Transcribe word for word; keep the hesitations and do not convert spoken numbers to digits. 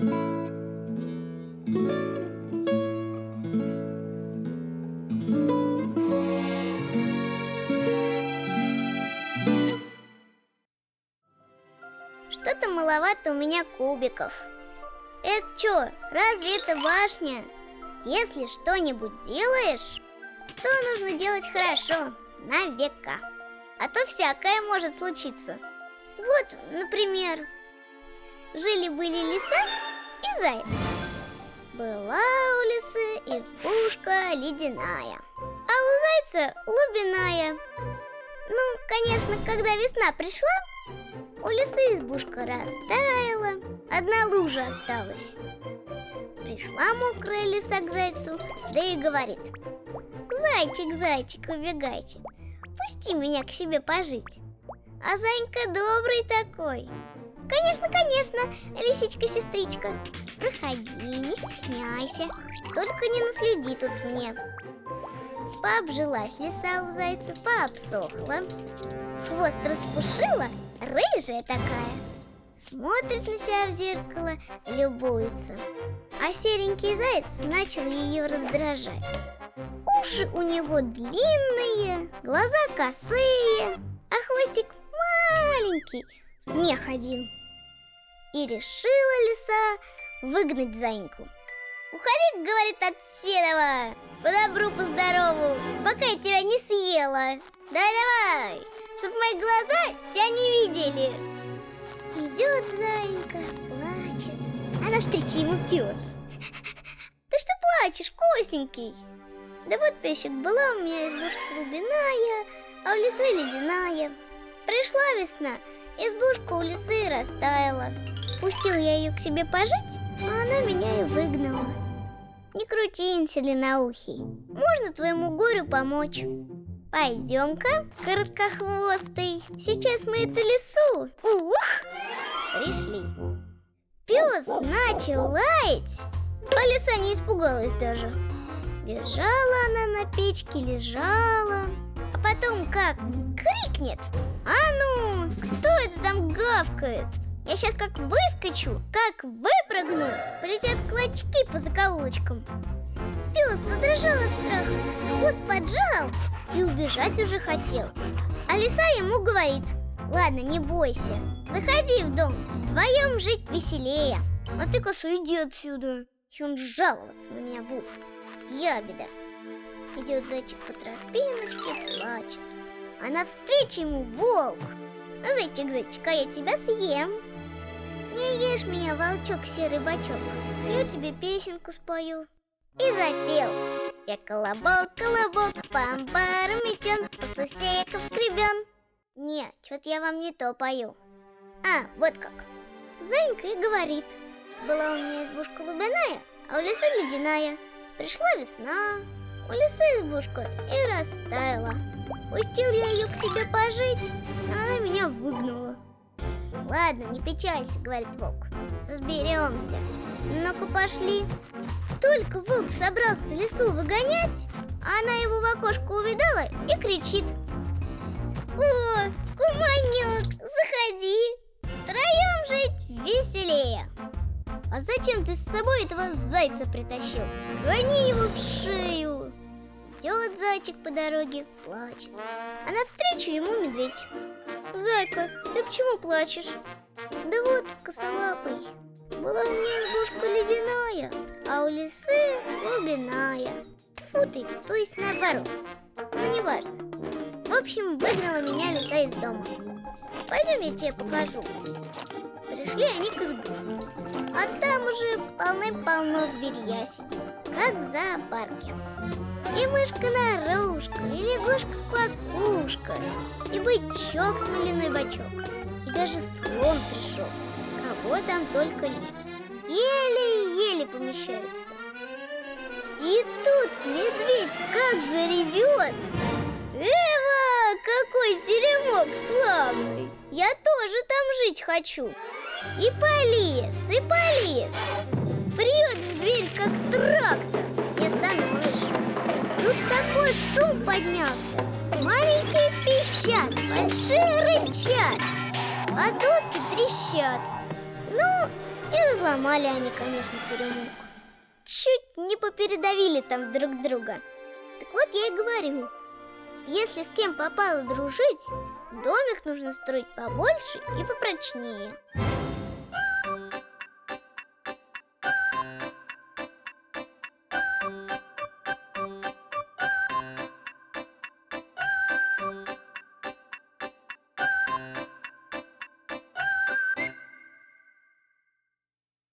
Что-то маловато у меня кубиков. Это что, разве это башня? Если что-нибудь делаешь, то нужно делать хорошо, на века. А то всякое может случиться. Вот, например, жили-были лиса и заяц. Была у лисы избушка ледяная, а у зайца лубиная. Ну, конечно, когда весна пришла, у лисы избушка растаяла, одна лужа осталась. Пришла мокрая лиса к зайцу, да и говорит: «Зайчик, зайчик, убегайте, пусти меня к себе пожить». А Занька добрый такой: «Конечно, конечно, лисичка-сестричка, проходи, не стесняйся, только не наследи тут мне». Пообжилась лиса у зайца, пообсохла, хвост распушила, рыжая такая. Смотрит на себя в зеркало, любуется. А серенький заяц начал ее раздражать. Уши у него длинные, глаза косые, а хвостик маленький, смех один. И решила лиса выгнать Заньку. «Уходи, — говорит, — от седова, по добру, по здорову, пока я тебя не съела. Давай-давай, чтоб мои глаза тебя не видели». Идет Занька, плачет, а навстречу ему пес. «Ты что плачешь, косенький?» «Да вот, песик, была у меня избушка глубиная, а у лисы ледяная. Пришла весна, избушка у лисы растаяла. Пустил я ее к себе пожить, а она меня и выгнала. Не крутинься, длинноухий, можно твоему горю помочь. Пойдем-ка, короткохвостый, сейчас мы эту лису, ух!» Пришли. Пес начал лаять, а лиса не испугалась даже. Лежала она на печке, лежала, а потом как крикнет: «А ну, кто это там гавкает? Я сейчас как выскочу, как выпрыгну, полетят клочки по закоулочкам». Пес задрожал от страха, хвост поджал и убежать уже хотел. А лиса ему говорит: «Ладно, не бойся, заходи в дом, вдвоем жить веселее. А ты, косу, иди отсюда, и он жаловаться на меня будет. Ябеда». Идет зайчик по тропиночке, плачет, а навстречу ему волк: «Зайчик, зайчик, а я тебя съем. Не ешь меня, волчок, серый бочок, я тебе песенку спою». И запел: «Я колобок, колобок, по амбару метен, по сусекам скребен». Не, что-то я вам не то пою. А, вот как. Занька и говорит: «Была у меня избушка лубиная, а у лисы ледяная. Пришла весна, у лисы избушка и растаяла. Пустил я ее к себе пожить, а она меня выгнала». «Ладно, не печалься, — говорит волк, — разберемся. Ну-ка, пошли». Только волк собрался лису выгонять, а она его в окошко увидала и кричит: «О, куманек, заходи, втроем жить веселее». «А зачем ты с собой этого зайца притащил? Гони его в шею». Идет зайчик по дороге, плачет, а навстречу ему медведь: «Зайка, ты почему плачешь?» «Да вот, косолапый, была у меня избушка ледяная, а у лисы лубиная». Фу ты, то есть наоборот, но неважно. В общем, выгнала меня лиса из дома. Пойдем, я тебе покажу. Пришли они к избушке, а там уже полным-полно зверья сидит, как в зоопарке. И мышка-нарушка, и лягушка-квакушка, и бычок смоляной бочок, и даже слон пришел. Кого там только нет. Еле-еле помещаются. И тут медведь как заревет: «Эва, какой теремок славный! Я тоже там жить хочу!» И полез, и полез. Прет в дверь, как трактор, не остановишь. Тут такой шум поднялся. Маленькие пищат, большие рычат, а доски трещат. Ну, и Разломали они, конечно, теремок. Чуть не попередавили там друг друга. Так вот я и говорю, если с кем попало дружить, домик нужно строить побольше и попрочнее.